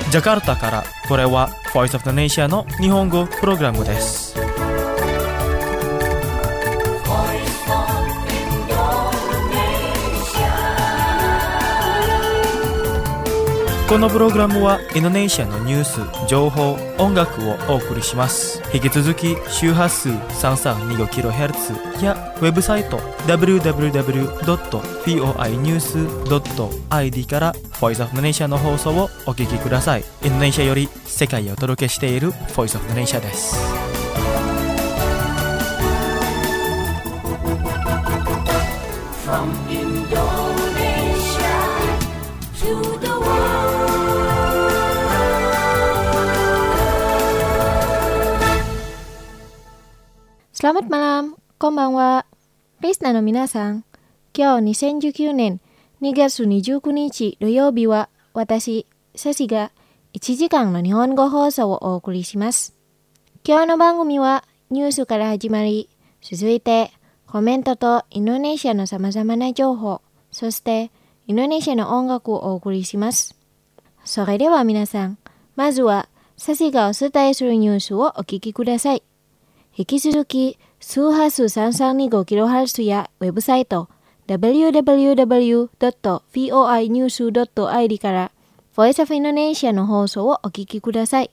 ジャカルタからこれは Voice of the Nation の日本語プログラムです。このプログラムはインドネシアのニュース、情報、音楽をお送りします。引き続き周波数 3325kHz やウェブサイト www.voinews.id から Voice of the Nation の放送をお聞きください。インドネシアより世界をお届けしている Voice of the Nation です。From Indonesia to the Selamat malam, konbanwa. リスナーの皆さん、今日2019年2月29日土曜日は私、サシが1時間の日本語放送をお送りします。今日の番組はニュースから始まり、続いてコメントとインドネシアのさまざまな情報、そしてインドネシアの音楽をお送りします。それでは皆さん、まずはサシがお伝えするニュースをお聞きください。引き続き、周波数 3325kHz やウェブサイト www.voinews.id から Voice of Indonesia の放送をお聞きください。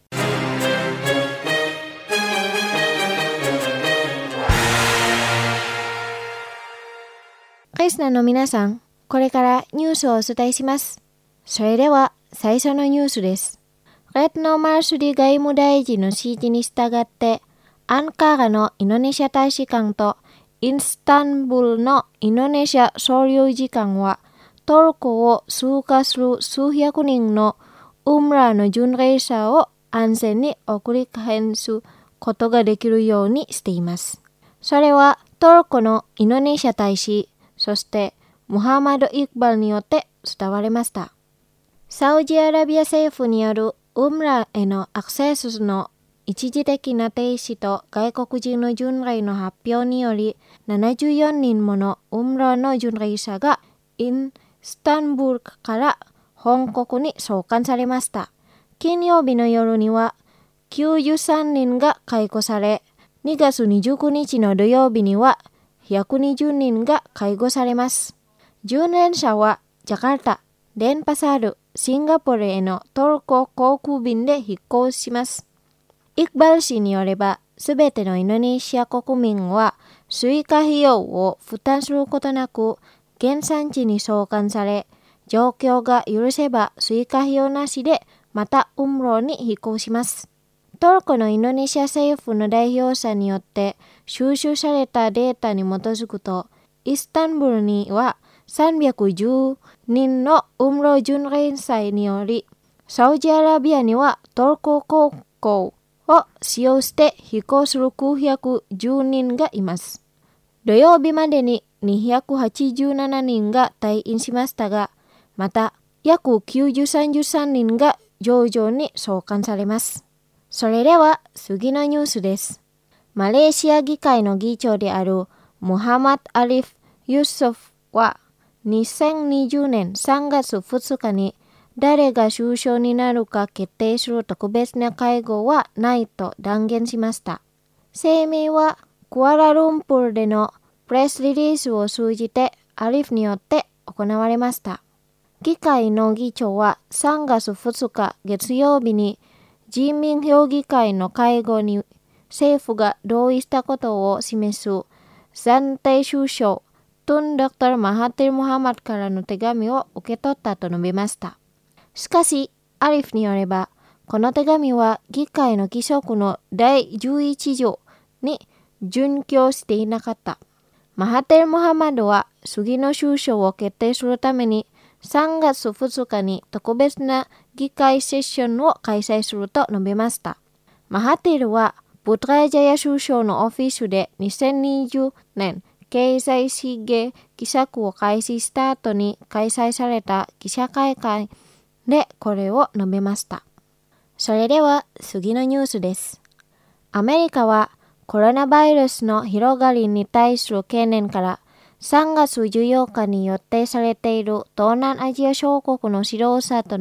リスナーの皆さん、これからニュースをお伝えします。それでは最初のニュースです。レッドノーマルスリ外務大臣の指示に従って、アンカーラのインドネシア大使館とインスタンブールのインドネシア総領事館はトルコを通過する数百人のウムラの巡礼者を安全に送り返すことができるようにしています。それはトルコのインドネシア大使、そしてムハマド・イクバルによって伝わりました。サウジアラビア政府によるウムラへのアクセスの一時的な停止と外国人の巡礼の発表により74人ものウムラの巡礼者がインスタンブールから本国に送還されました。金曜日の夜には93人が解雇され、2月29日の土曜日には120人が解雇されます。巡礼者はジャカルタ、デンパサール、シンガポールへのトルコ航空便で飛行します。イクバル氏によれば、すべてのインドネシア国民は追加費用を負担することなく、原産地に送還され、状況が許せば追加費用なしでまたウムロに飛行します。トルコのインドネシア政府の代表者によって収集されたデータに基づくと、イスタンブールには310人のウムロ巡礼者により、サウジアラビアにはトルコ航空を使用して飛行する910人がいます。土曜日までに287人が退院しましたが、また約933人が徐々に送還されます。それでは次のニュースです。マレーシア議会の議長であるムハマド・アリフ・ユソフは2020年3月2日に誰が首相になるか決定する特別な会合はないと断言しました。声明はクアラルンプールでのプレスリリースを通じてアリフによって行われました。議会の議長は3月2日月曜日に人民評議会の会合に政府が同意したことを示す暫定首相トン・ドクター・マハティル・ムハマドからの手紙を受け取ったと述べました。しかし、アリフによれば、この手紙は議会の規則の第11条に準拠していなかった。マハティル・ムハマドは次の首相を決定するために3月2日に特別な議会セッションを開催すると述べました。マハティルはプトラジャヤ首相のオフィスで2020年経済資源奇策を開始した後に開催された記者会見でこれを述べました。それでは次のニュースです。アメリカはコロナバイルスの広がりに対する懸念から3月14日に予定されている東南アジア諸国の指導者との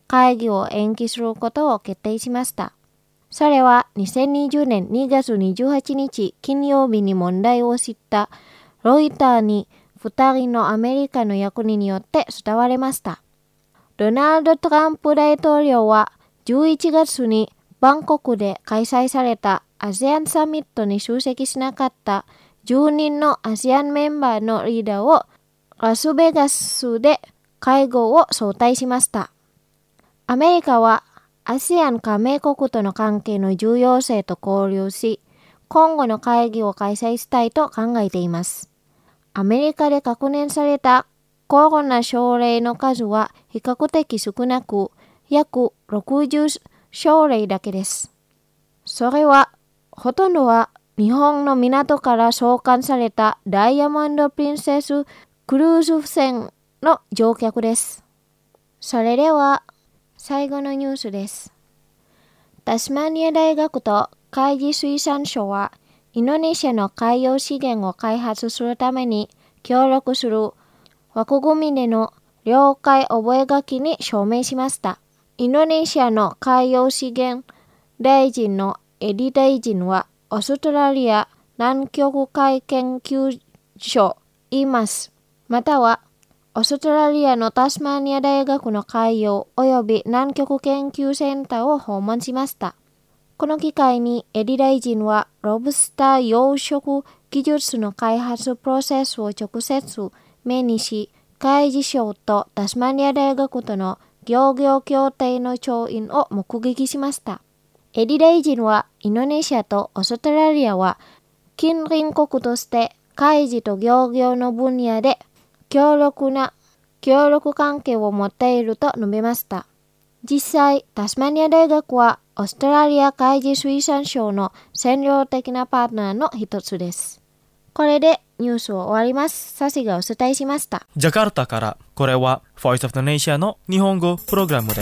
会議を延期することを決定しました。それは2020年2月28日金曜日に問題を知ったロイターに2人のアメリカの役人によって伝わりました。ドナルド・トランプ大統領は11月にバンコクで開催されたASEANサミットに出席しなかった10人のASEANメンバーのリーダーをラスベガスで会合を招待しました。アメリカはASEAN加盟国との関係の重要性と考慮し、今後の会議を開催したいと考えています。アメリカで確認されたコロナ症例の数は比較的少なく、約60症例だけです。それは、ほとんどは日本の港から送還されたダイヤモンド・プリンセス・クルーズ船の乗客です。それでは、最後のニュースです。タスマニア大学と海事水産省は、インドネシアの海洋資源を開発するために協力する枠組みでの了解覚書に署名しました。インドネシアの海洋資源大臣のエディ大臣は、オーストラリア南極海研究所IMASまたはオーストラリアのタスマニア大学の海洋及び南極研究センターを訪問しました。この機会にエディ大臣はロブスター養殖技術の開発プロセスを直接目にし、海事省とタスマニア大学との漁業協定の調印を目撃しました。エディ大臣はインドネシアとオーストラリアは近隣国として海事と漁業の分野で強力関係を持っていると述べました。実際、タスマニア大学はオーストラリア海事水産省の戦略的なパートナーの一つです。これでニュースを終わります。サシがお伝えしました。 ジャカルタからこれは Voice of the Nation の日本語プログラムです。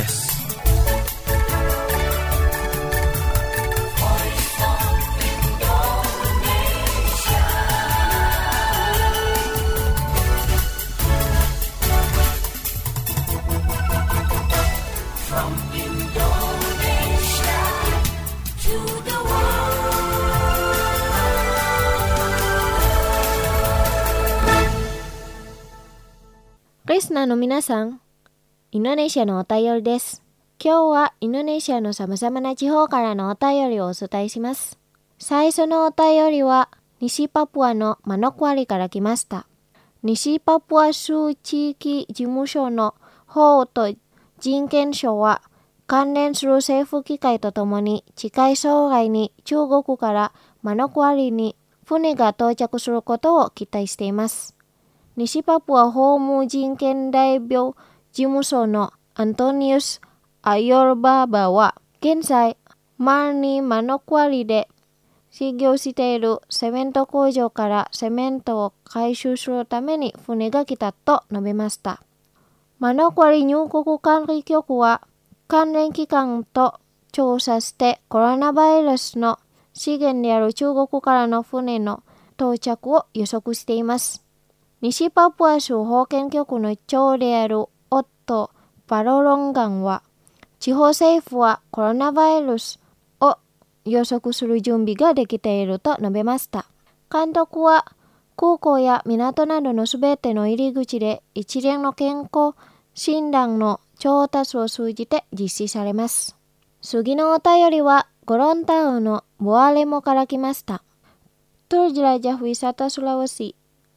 リスナーの皆さん、インドネシアのお便りです。今日はインドネシアの様々な地方からのお便りをお伝えします。最初のお便りは西パプアのマノクワリから来ました。西パプア州地域事務所の法と人権省は関連する政府機関とともに近い将来に中国からマノクワリに船が到着することを期待しています。西パプア法務人権代表事務所のアントニウス・アヨルバーバは、現在、マノクワリで修行しているセメント工場からセメントを回収するために船が来たと述べました。マノクワリ入国管理局は、関連機関と調査してコロナウイルスの資源である中国からの船の到着を予測しています。西パプア州保健局の長であるオット・パロロンガンは、地方政府はコロナウイルスを予測する準備ができていると述べました。監督は空港や港などのすべての入り口で一連の健康診断の調達を通じて実施されます。次のお便りはゴロンタウのボアレモから来ました。トルジラジャフイサタスラワシ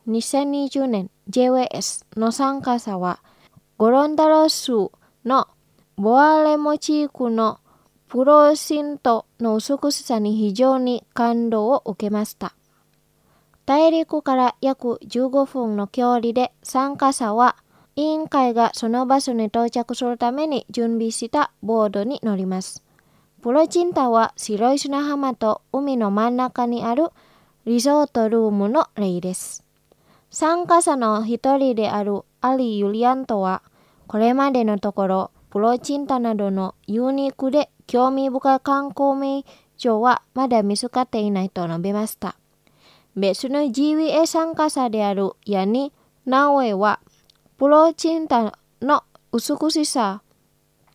2020年 JWS の参加者は、ゴロンダロ州のボアレモ地区のプロシントの美しさに非常に感動を受けました。大陸から約15分の距離で参加者は、委員会がその場所に到着するために準備したボードに乗ります。プロチンタは白い砂浜と海の真ん中にあるリゾートルームの例です。参加者の一人であるアリ・ユリアントは、これまでのところ、プロチンタなどのユニークで興味深い観光名所はまだ見つかっていないと述べました。別の GWA 参加者であるヤニ・ナウエは、プロチンタの美しさ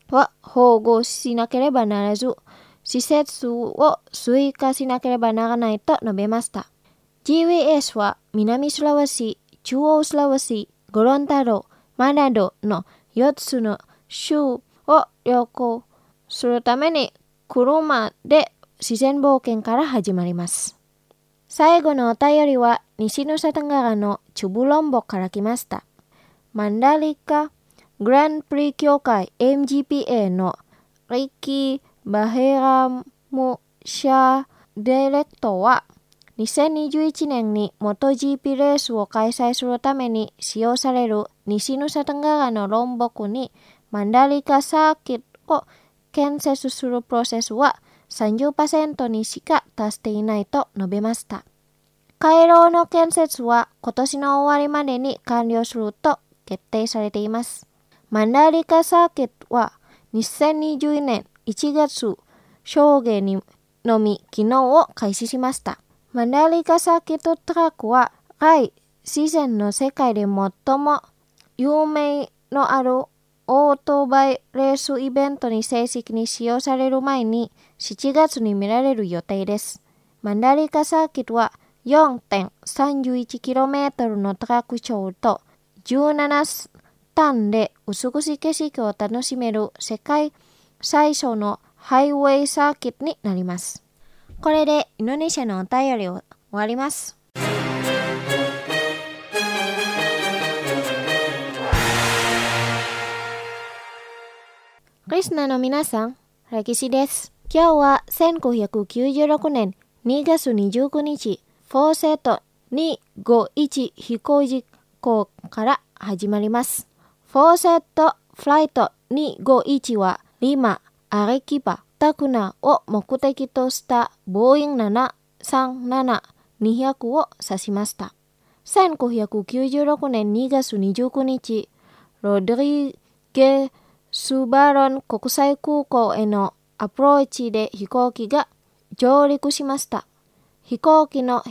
は保護しなければならず、施設を追加しなければならないと述べました。GWS は南スラワシ、中央スラワシ、ゴロンタロ、マナドの4つの州を旅行するために車で自然冒険から始まります。最後のお便りは西ヌサタンガラのチュブロンボから来ました。マンダリカグランプリ協会 MGPA のリッキー・バヘラムシャーディレクトは2021年に MotoGP レースを開催するために使用される西ヌサタンガラのロンボクにマンダリカサーキットを建設するプロセスは 30% にしか達していないと述べました。回廊の建設は今年の終わりまでに完了すると決定されています。マンダリカサーキットは2020年1月正月にのみ機能を開始しました。マンダリカサーキットトラックは来シーズンの世界で最も有名のあるオートバイレースイベントに正式に使用される前に7月に見られる予定です。マンダリカサーキットは 4.31km のトラック長と17ターンで美しい景色を楽しめる世界最初のハイウェイサーキットになります。これでインドネシアのお便りを終わります。リスナーの皆さん、歴史です。今日は1996年2月29日、フォーセット251飛行事故から始まります。フォーセットフライト251はリマ、アレキバ、タクナを目的としたボーイン737-200を指しました。1996年2月29日、ロドリゲスバロン国際空港へのアプローチで飛行機が上陸しました。飛行機の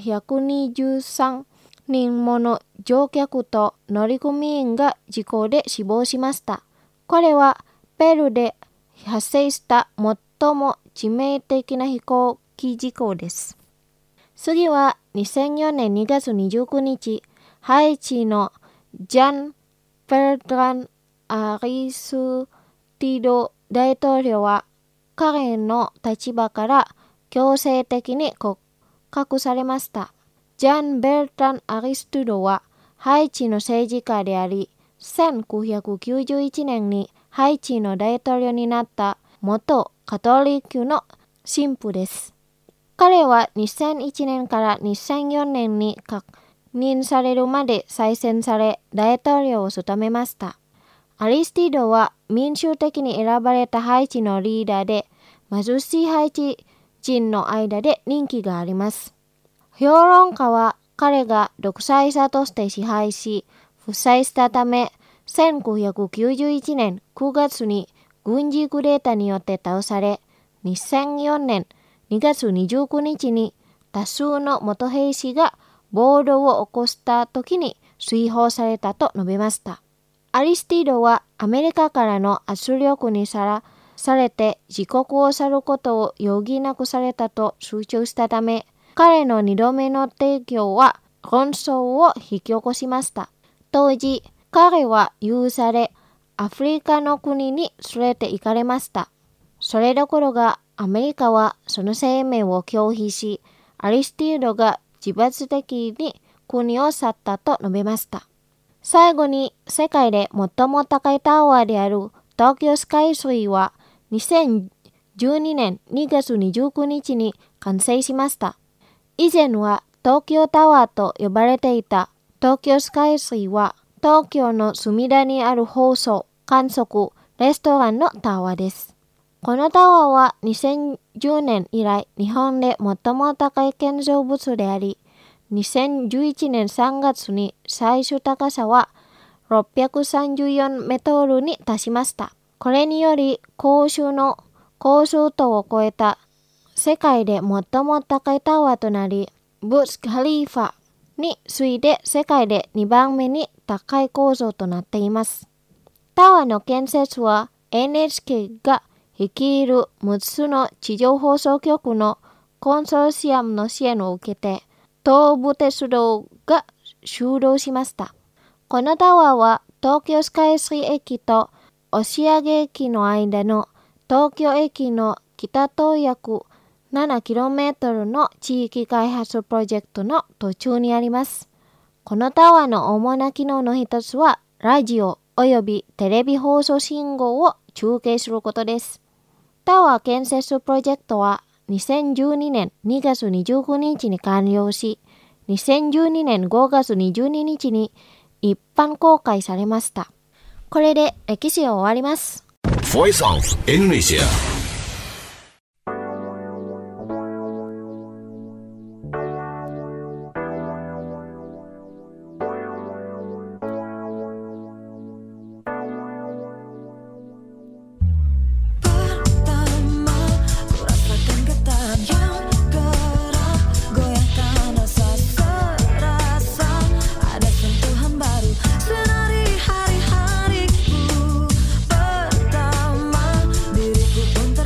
123人もの乗客と乗組員が事故で死亡しました。これはペルーで発生した最も致命的な飛行機事故です。次は2004年2月29日、ハイチのジャン・ベルトラン・アリスティド大統領は彼の立場から強制的に告発されました。ジャン・ベルトラン・アリスティドはハイチの政治家であり、1991年にハイチの大統領になった元カトリックの神父です。彼は2001年から2004年に確認されるまで再選され大統領を務めました。アリスティドは民主的に選ばれたハイチのリーダーで、貧しいハイチ人の間で人気があります。評論家は彼が独裁者として支配し、負債したため、1991年9月に軍事クーデターによって倒され、2004年2月29日に多数の元兵士が暴動を起こした時に追放されたと述べました。アリスティドはアメリカからの圧力にさられて自国を去ることを余儀なくされたと主張したため、彼の2度目の提供は論争を引き起こしました。当時、彼は許され、アフリカの国に連れて行かれました。それどころがアメリカはその声明を拒否し、アリスティドが自発的に国を去ったと述べました。最後に世界で最も高いタワーである東京スカイツリーは2012年2月29日に完成しました。以前は東京タワーと呼ばれていた東京スカイツリーは東京の隅田にある放送、観測、レストランのタワーです。このタワーは2010年以来日本で最も高い建造物であり、2011年3月に最終高さは634メートルに達しました。これにより高州の高層塔を超えた世界で最も高いタワーとなり、ブス・カリファに次いで世界で2番目に高い構造となっています。タワーの建設は NHK が率いる6つの地上放送局のコンソーシアムの支援を受けて、東武鉄道が終了しました。このタワーは東京スカイツリー駅と押上駅の間の東京駅の北と約 7km の地域開発プロジェクトの途中にあります。このタワーの主な機能の一つは、ラジオおよびテレビ放送信号を中継することです。タワー建設プロジェクトは2012年2月29日に完了し、2012年5月22日に一般公開されました。これで歴史を終わります。 Voice of Indonesia。 Pertama, diriku pun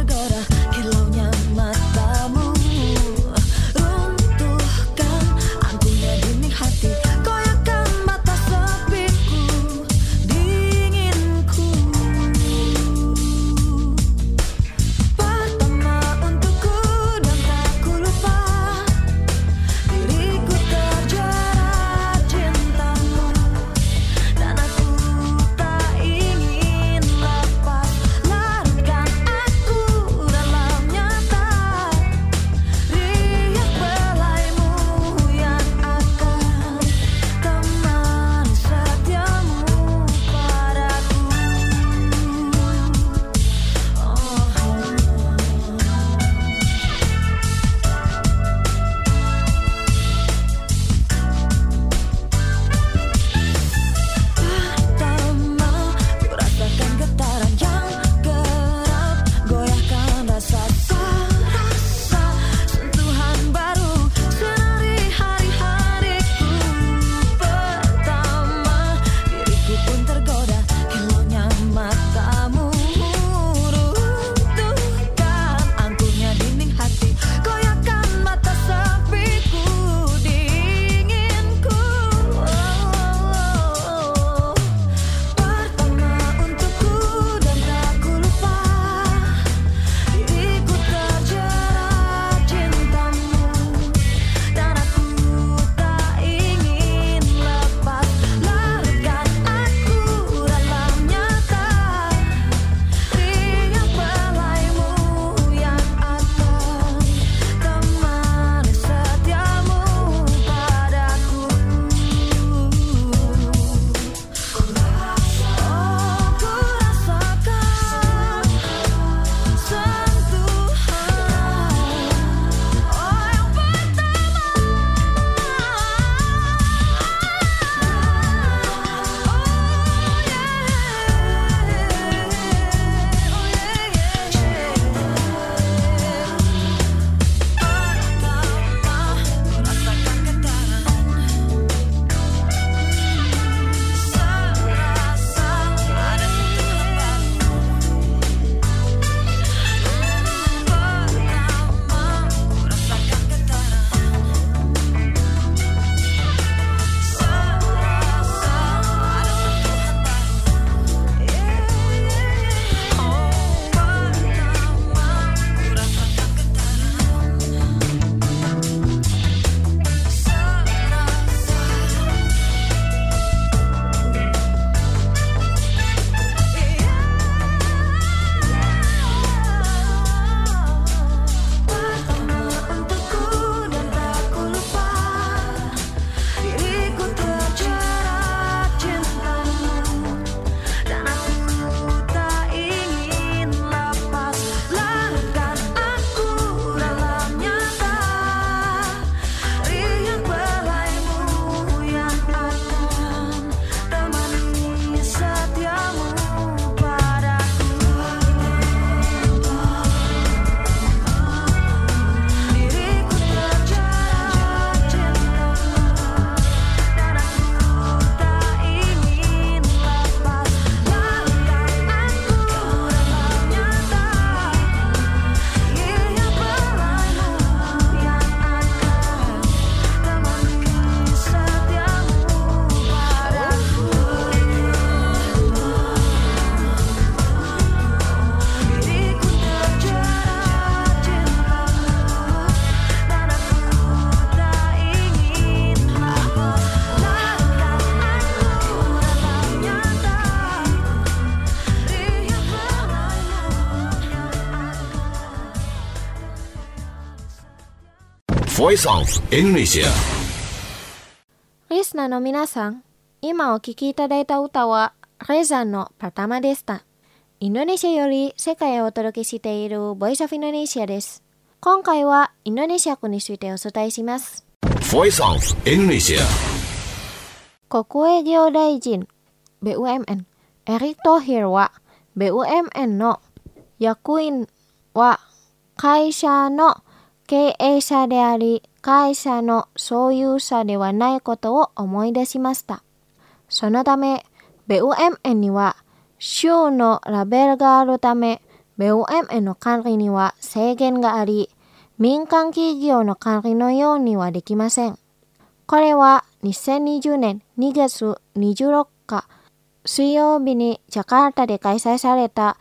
Voice of Indonesia。 リスナーの皆さん、今お聴きいただいた歌はレザのパタマでした。インドネシアより世界へお届けしている Voice of Indonesia です。今回はインドネシア語についてお伝えします。 Voice of Indonesia。 国営業大臣 BUMN エリック・トヒルは BUMN の役員は会社の経営者であり、会社の所有者ではないことを思い出しました。そのため BUMN には州のラベルがあるため、BUMN の管理には制限があり、民間企業の管理のようにはできません。これは2020年2月26日水曜日にジャカルタで開催された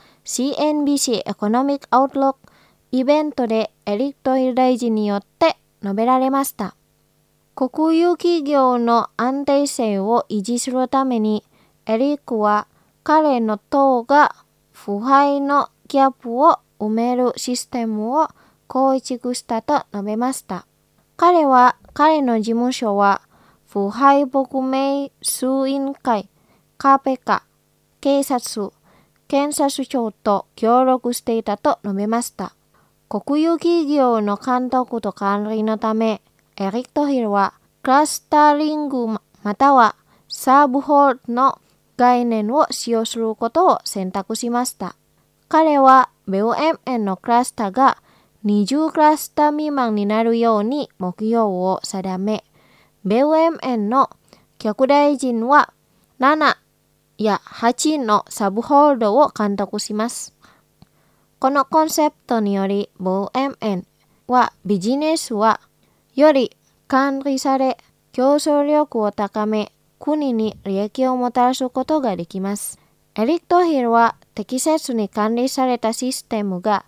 CNBC エコノミックアウトロックイベントでエリック・トヒル大臣によって述べられました。国有企業の安定性を維持するために、エリックは彼の党が腐敗のギャップを埋めるシステムを構築したと述べました。彼の事務所は腐敗撲滅委員会、KPK、警察、検察庁と協力していたと述べました。国有企業の監督と管理のため、エリック・トヒルはクラスタリングまたはサブホールの概念を使用することを選択しました。彼は BUMN のクラスターが20クラスター未満になるように目標を定め、BUMN の局大臣は7や8のサブホールドを監督します。このコンセプトにより BUMN はビジネスはより管理され、競争力を高め、国に利益をもたらすことができます。エリック・トヒルは適切に管理されたシステムが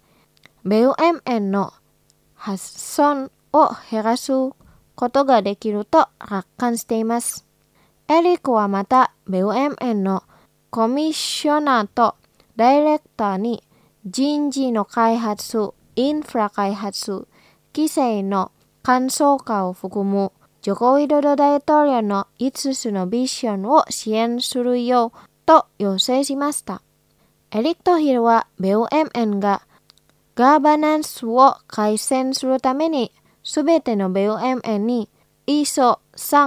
BUMN の発損を減らすことができると楽観しています。エリックはまた BUMN のコミッショナーとダイレクターに人事の開発、インフラ開発、規制の簡素化を含むジョコ・ウィドド大統領の5つのビジョンを支援するようと要請しました。エリック・トヒルは BUMN がガバナンスを改善するためにすべての BUMN に ISO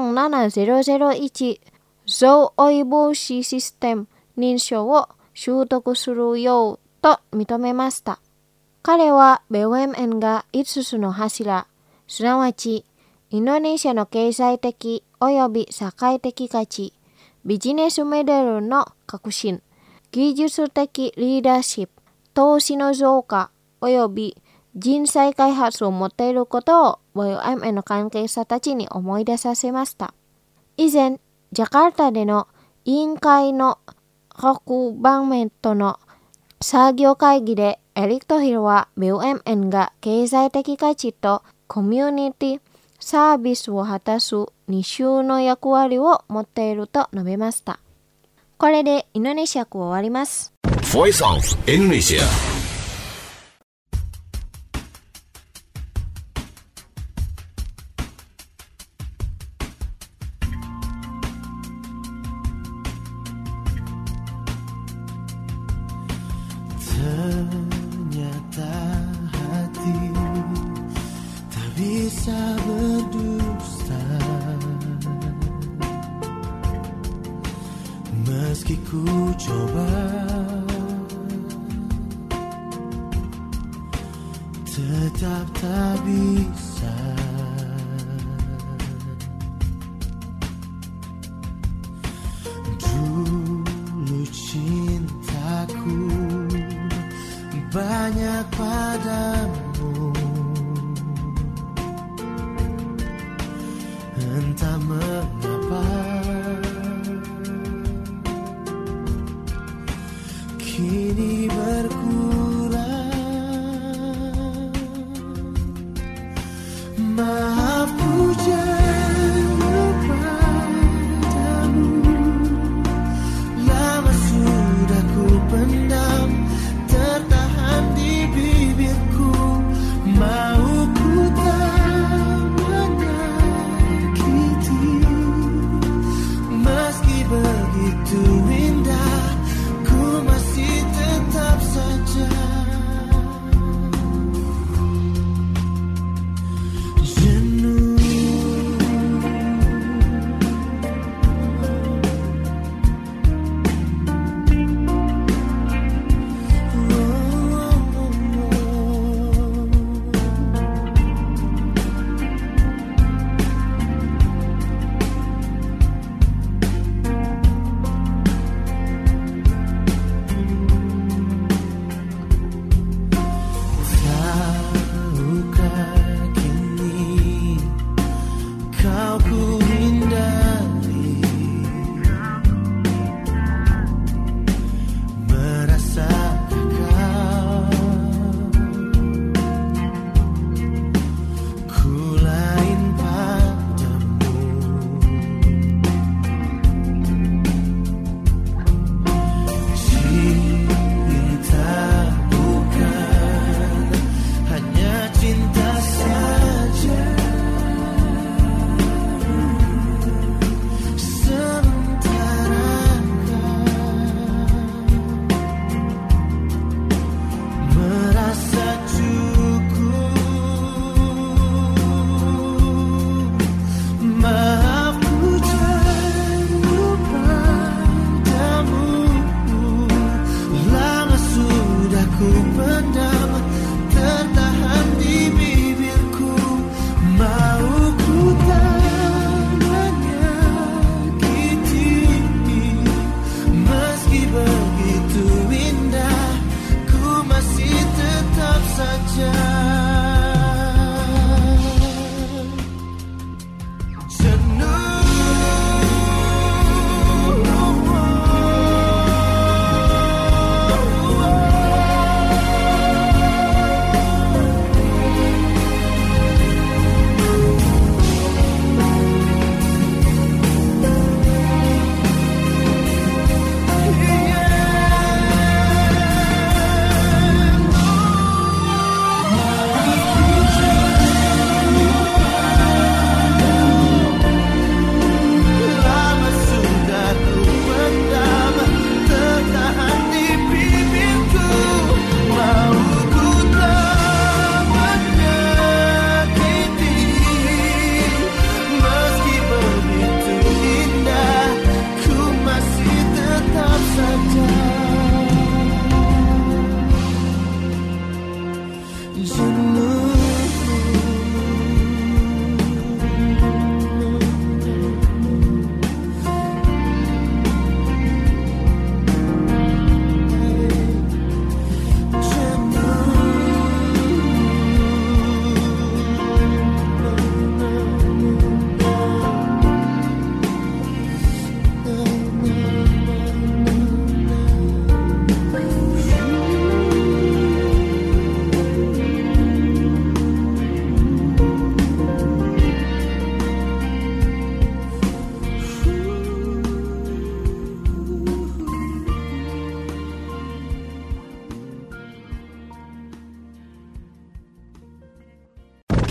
37001贈賄防止システム認証を習得するようと認めました。彼は BUMN が5つの柱、すなわちインドネシアの経済的及び社会的価値、ビジネスモデルの革新、技術的リーダーシップ、投資の増加及び人材開発を持っていることを BUMN の関係者たちに思い出させました。以前、ジャカルタでの委員会の各番面との作業会議でエリック・トヒルは BUMN が経済的価値とコミュニティサービスを果たす二重の役割を持っていると述べました。これでインドネシア語終わります。 Voice of Indonesia。 Ternyata hati tak bisa berdusta, meski ku coba, tetap tak bisa. Dulu cintaku banyak padamu, entah mengapa kini berkurang. Maaf ku jauh padamu, lama sudah ku pendam, tertahan di bibirku. Mau ku tak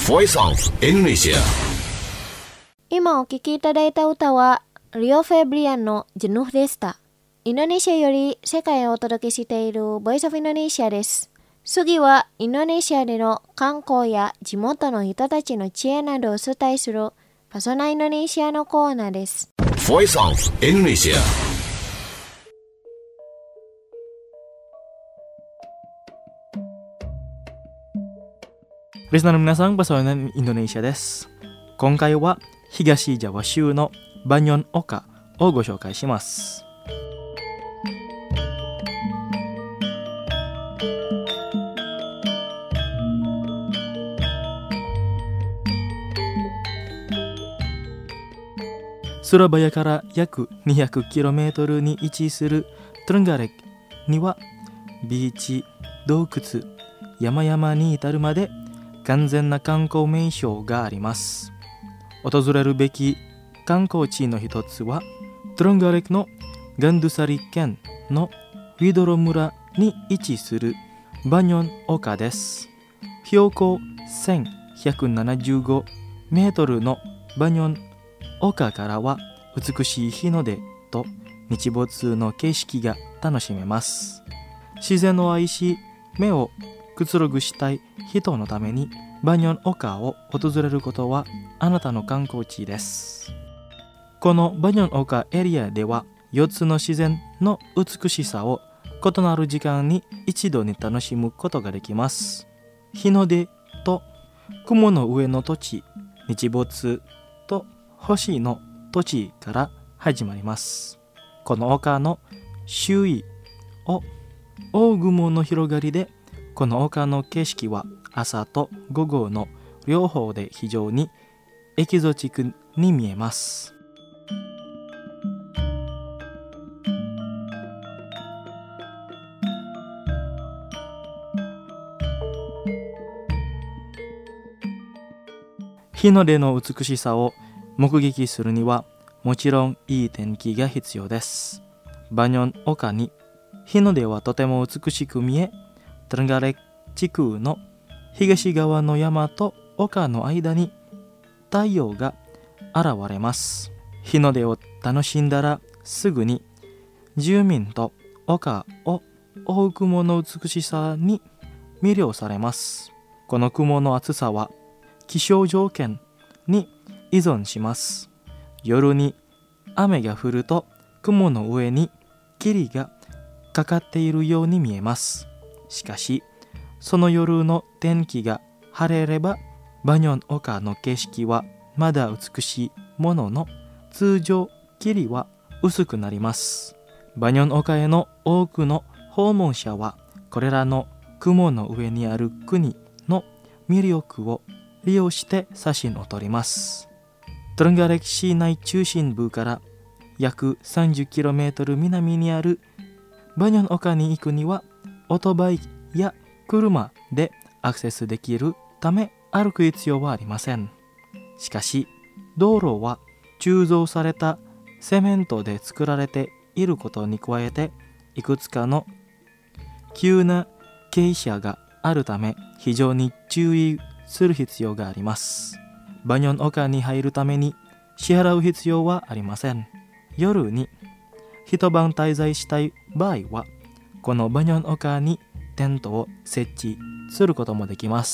Voice of Indonesia. 今お聴きいただいた歌はリオ・フェブリアンのジェヌフでした。インドネシアより世界をお届けしているボイスオブインドネシアです。次はインドネシアでの観光や地元の人たちの知恵などをお伝えするパソナインドネシアのコーナーです。 Voice of Indonesia. Listenerの皆さん、パソナインインドネシアです。今回は東ジャワ州のバニョンオカをご紹介します。スラバヤから約 200km に位置するトゥルンガレクにはビーチ、洞窟、山々に至るまで完全な観光名所があります。訪れるべき観光地の一つはトゥルンガレクのガンドゥサリ県のウィドロ村に位置するバニョンオカです。標高1175メートルのバニョン丘からは美しい日の出と日没の景色が楽しめます。自然を愛し目をくつろぐしたい人のためにバニョン丘を訪れることはあなたの観光地です。このバニョン丘エリアでは4つの自然の美しさを異なる時間に一度に楽しむことができます。日の出と雲の上の土地、日没と星の土地から始まります。この丘の周囲を大雲の広がりで、この丘の景色は朝と午後の両方で非常にエキゾチックに見えます。日の出の美しさを目撃するにはもちろんいい天気が必要です。バニョン丘に日の出はとても美しく見え、トゥルンガレク地区の東側の山と丘の間に太陽が現れます。日の出を楽しんだらすぐに住民と丘を覆う雲の美しさに魅了されます。この雲の厚さは気象条件に依存します。夜に雨が降ると雲の上に霧がかかっているように見えます。しかしその夜の天気が晴れればバニョン丘の景色はまだ美しいものの、通常霧は薄くなります。バニョン丘への多くの訪問者はこれらの雲の上にある国の魅力を利用して写真を撮ります。トゥルンガレク市内中心部から約 30km 南にあるバニョン丘に行くにはオートバイや車でアクセスできるため歩く必要はありません。しかし道路は鋳造されたセメントで作られていることに加えて、いくつかの急な傾斜があるため非常に注意する必要があります。バニョン丘に入るために支払う必要はありません。夜に一晩滞在したい場合はこのバニョン丘にテントを設置することもできます。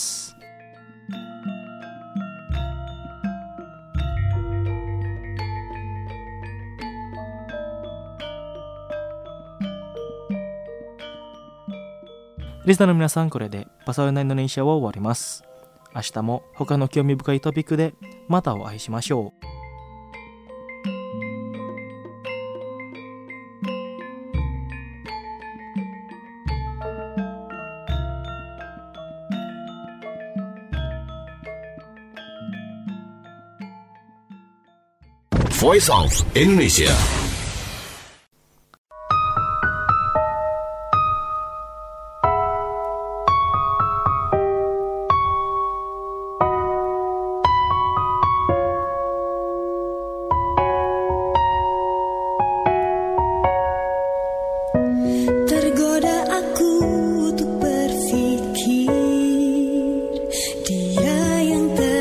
リスナーの皆さん、これでパサウナインドネシアを終わります。明日も他の興味深いトピックでまたお会いしましょう。 Voice of Indonesia. Tergoda aku untuk berpikir dia yang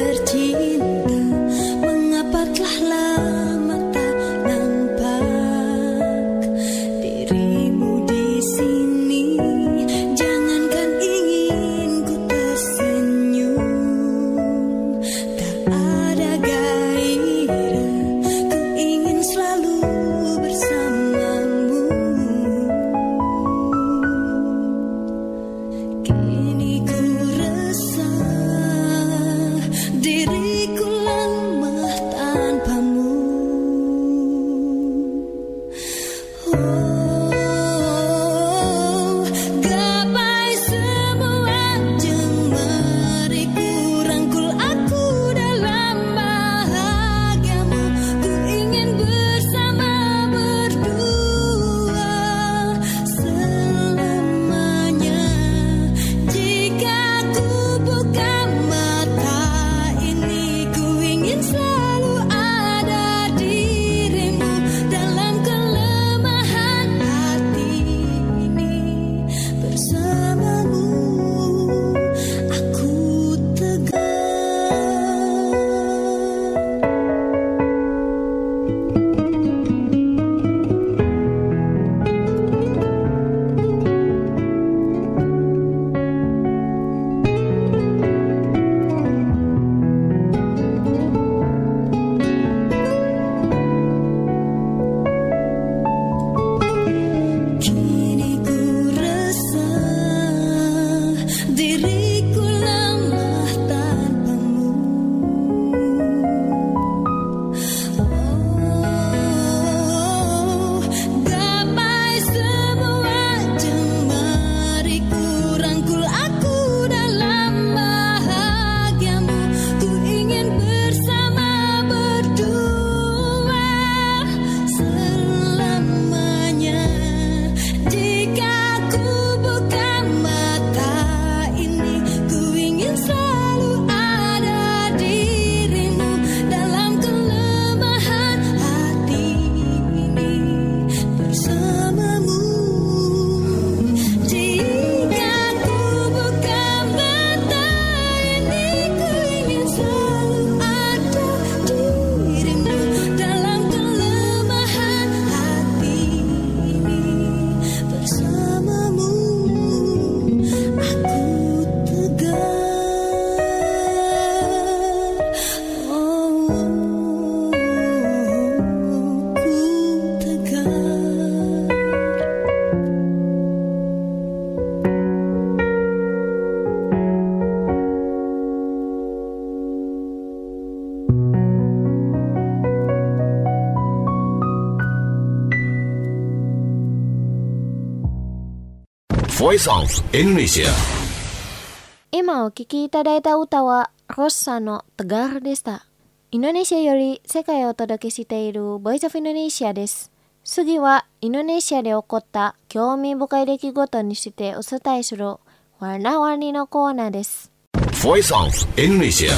Voice of Indonesia。 今お聴きいただいた歌はロッサのTegarでした。インドネシアより世界をお届けしている Voice of Indonesia です。次はインドネシアで起こった興味深い出来事にしてお伝えするワナワニのコーナーです。 Voice of Indonesia。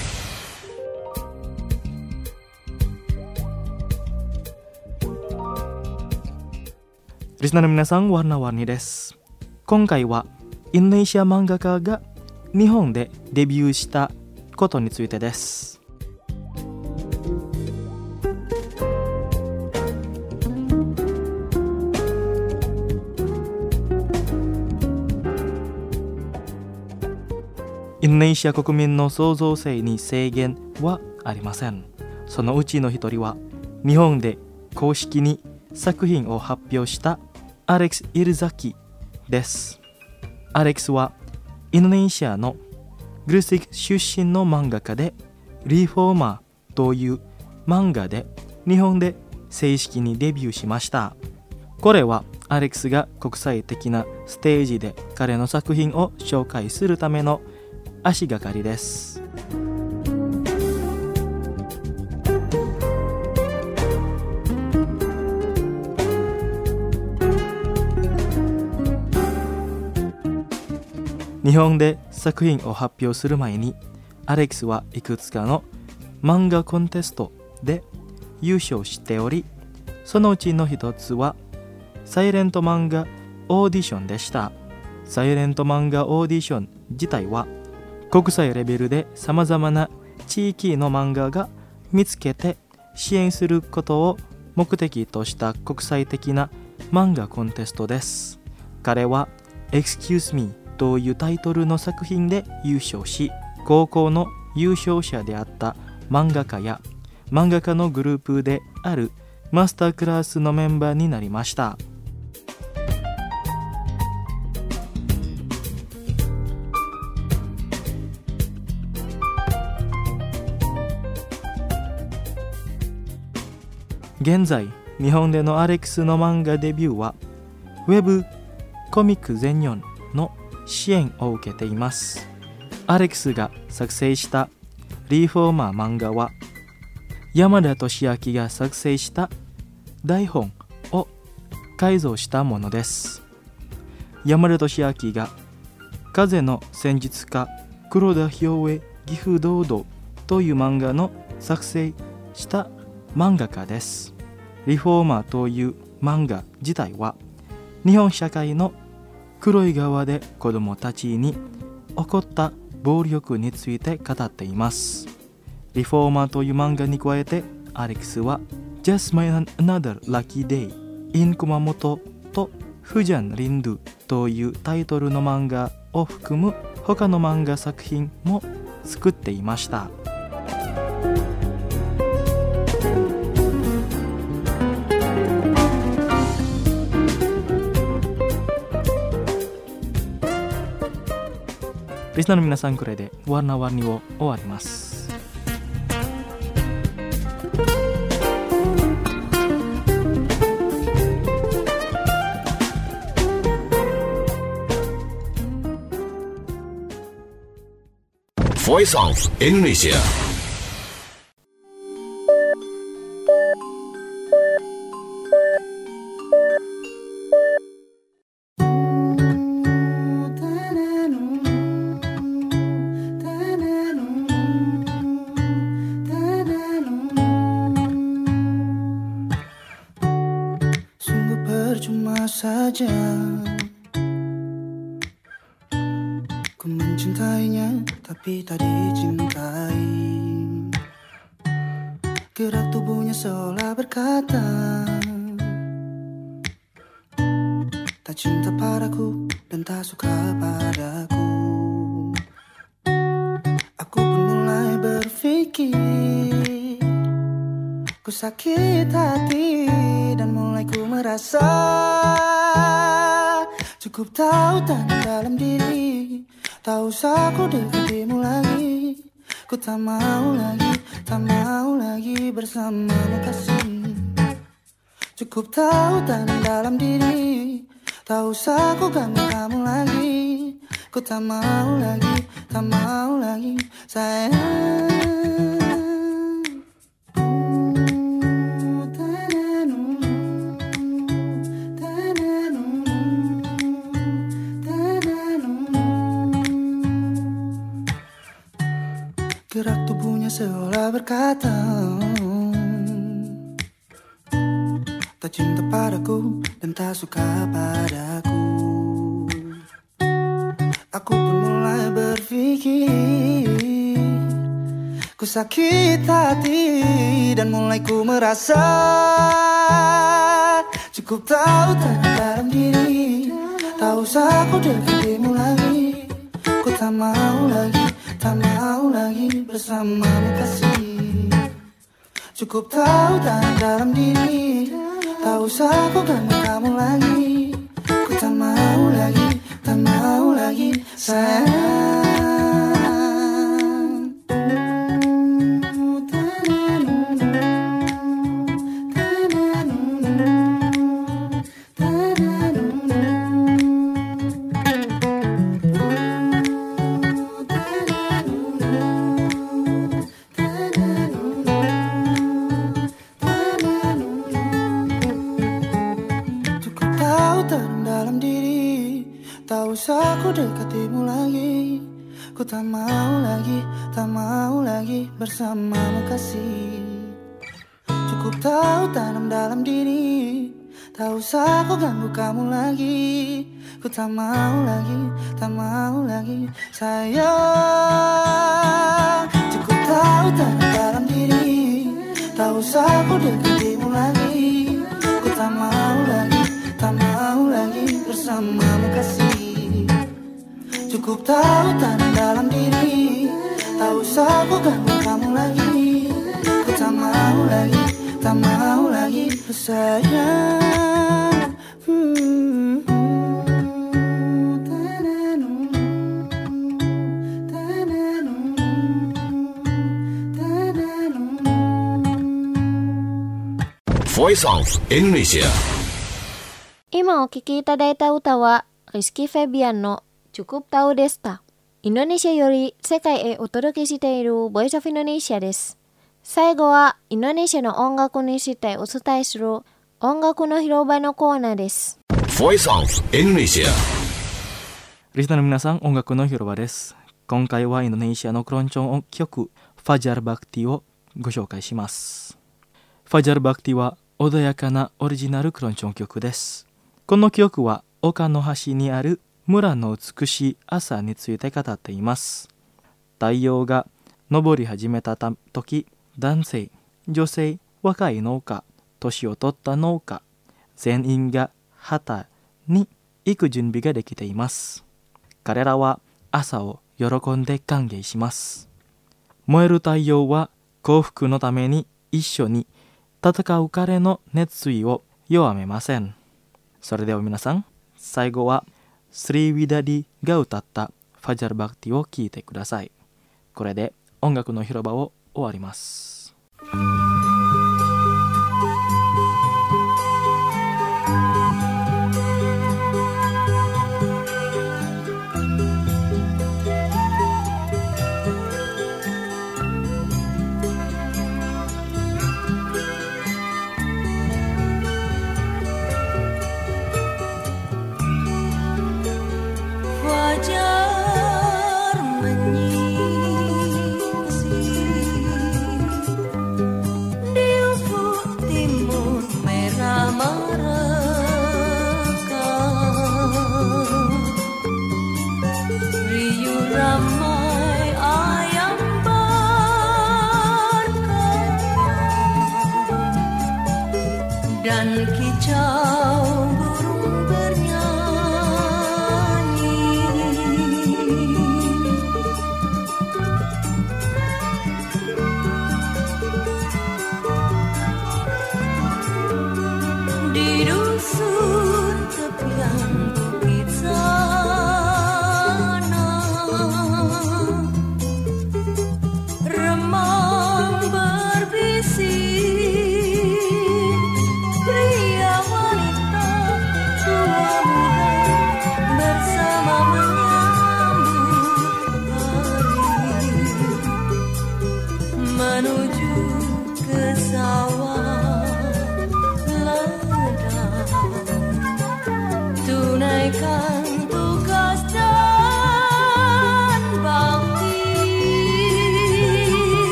リスナーの皆さん、warna-warniです。今回はインドネシア漫画家が日本でデビューしたことについてです。インドネシア国民の創造性に制限はありません。そのうちの一人は日本で公式に作品を発表したアレックス・イルザキです。アレックスはインドネシアのグルシック出身の漫画家で、リフォーマーという漫画で日本で正式にデビューしました。これはアレックスが国際的なステージで彼の作品を紹介するための足がかりです。日本で作品を発表する前に、アレックスはいくつかの漫画コンテストで優勝しており、そのうちの一つはサイレント漫画オーディションでした。サイレント漫画オーディション自体は国際レベルでさまざまな地域の漫画が見つけて支援することを目的とした国際的な漫画コンテストです。彼は Excuse Me というタイトルの作品で優勝し、高校の優勝者であった漫画家や漫画家のグループであるマスタークラスのメンバーになりました。現在、日本でのアレックスの漫画デビューはウェブコミック全日本の支援を受けています。アレックスが作成したリフォーマー漫画は山田俊明が作成した台本を改造したものです。山田俊明が風の戦術家黒田兵衛岐阜堂々という漫画の作成した漫画家です。リフォーマーという漫画自体は日本社会の黒い側で子供たちに起こった暴力について語っています。リフォーマーという漫画に加えて、アレックスは Just My Another Lucky Day in 熊本とフジャン・リンドゥというタイトルの漫画を含む他の漫画作品も作っていました。リスナーの皆さん、これでwarna-warniを終わります。 Voice of Indonesia。 saja ku mencintainya tapi tak dicintai. Gerak tubuhnya seolah berkata tak cinta padaku dan tak suka padaku. Aku pun mulai berpikir ku sakit hati dan mulai ku merasa cukup tahu tanda dalam diri. Tak usah ku dekatimu lagi. Ku tak mau lagi bersamamu kasih. Cukup tahu tanda dalam diri. Tak usah ku ganggu kamu lagi. Ku tak mau lagi sayang. Gerak tubuhnya seolah berkata, tak cinta padaku dan tak suka padaku. Aku pun mulai berpikir, ku sakit hati dan mulai ku merasa cukup tahu tentang dalam diri. Tak usah ku dekatimu lagi. Ku tak mau lagi bersamamu kasih. Cukup tahu tentang dalam diri. Tak usah ku ganggu kamu lagi. Ku tak mau lagi sayang. Tak usah ku dekatimu lagi. Ku tak mau lagi bersamamu kasih. Cukup tahu tanam dalam diri. Tak usah ku ganggu kamu lagi. Ku tak mau lagi sayang. Cukup tahu tanam dalam diri. Tak usah ku dekatimu lagi. Ku tak mau lagi bersamamu kasih. Cukup tahu tanam dalam diri. Tak usah ku ganggu kamu lagi. Ku tak mau lagi sayang. Voice of Indonesia. 今お聴きいただいた歌はリスキー・フェビアンのCukup Tahuでした。インドネシアより世界へお届けしているボイスオフインドネシアです。最後はインドネシアの音楽にしてお伝えする音楽の広場のコーナーです。 Voice of Indonesia。 リスナーの皆さん、音楽の広場です。今回はインドネシアのクロンチョン曲ファジャル・バクティをご紹介します。ファジャル・バクティは穏やかなオリジナルクロンチョン曲です。この曲は丘の端にある村の美しい朝について語っています。太陽が昇り始めた時、男性、女性、若い農家、年を取った農家、全員が畑に行く準備ができています。彼らは朝を喜んで歓迎します。燃える太陽は幸福のために一緒に戦う彼の熱意を弱めません。それでは皆さん、最後はスリー・ウィダディが歌ったファジャル・バクティを聴いてください。これで音楽の広場を終わります。 Dan kicau burung bernyanyi, di dusun tepian bukit sana, remang berbisik, pria wanita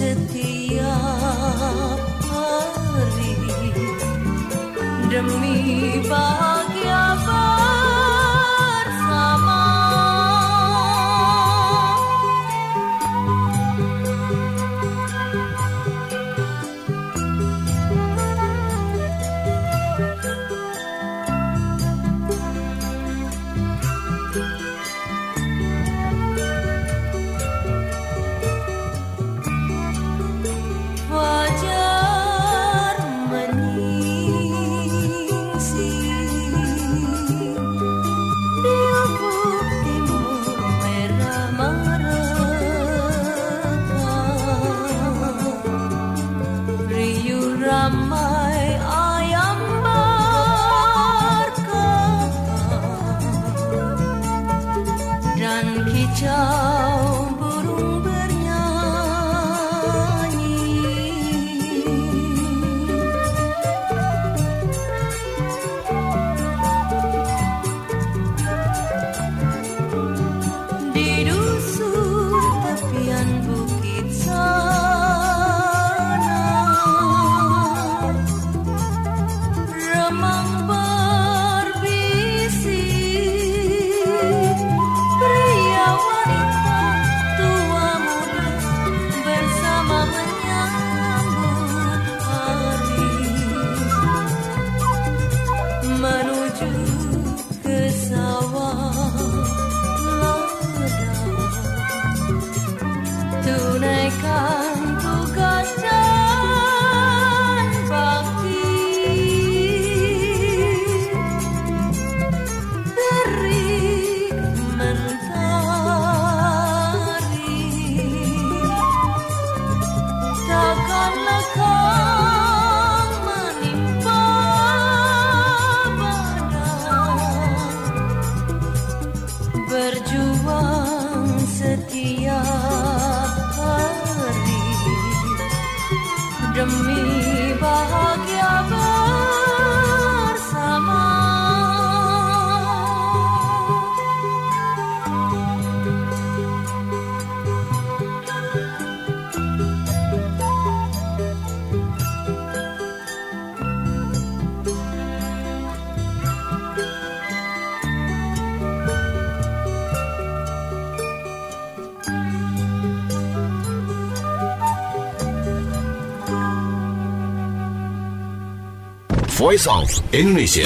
setiap hari demi bahagia bersama. Fajar menyingsing di ufuk timur merah merekah, riuh ramai ayam berkekah dan kicau burung di dusun tepian bukit sana, remang berbisik, pria wanita tua muda bersama menyambut hari menuju ke sawah tunaikan tugas dan bakti, terik mentari takkan lekang menimpa badan, berjuang setiap hari demi bahagia bersama. Voice of Indonesia.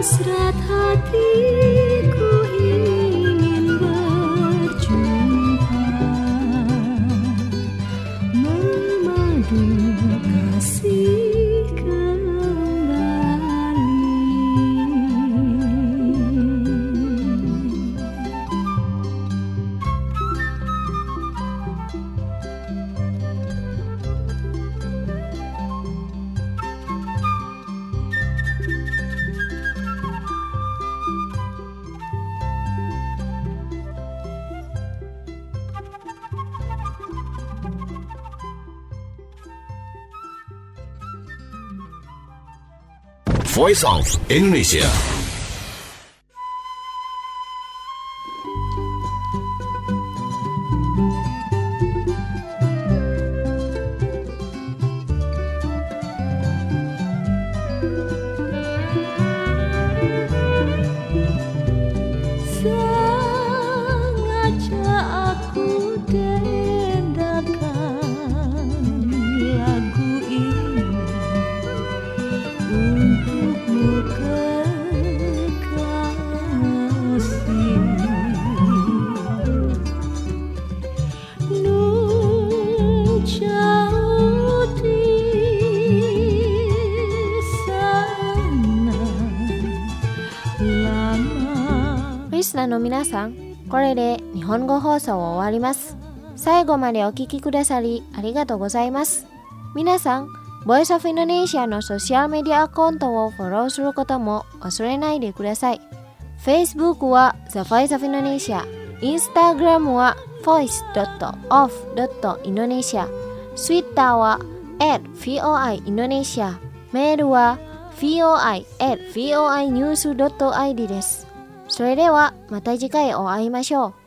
Hasrat hatiku ingin berjumpa, memadu kasih kembali. Voice of Indonesia. Sengaja aku dendakan lagu ini untukmu kekasih. Nun jauh di sana lama. リスナーの皆さん、これで日本語放送を終わります。最後までお聞きくださりありがとうございます。皆さん、Voice of Indonesia のソシャルメディアアカウントをフォローすることも忘れないでください。Facebook は The Voice of Indonesia、Instagram は voice.of.indonesia、Twitter は@voiindonesia、メールは voi@voinews.id です。それではまた次回お会いましょう。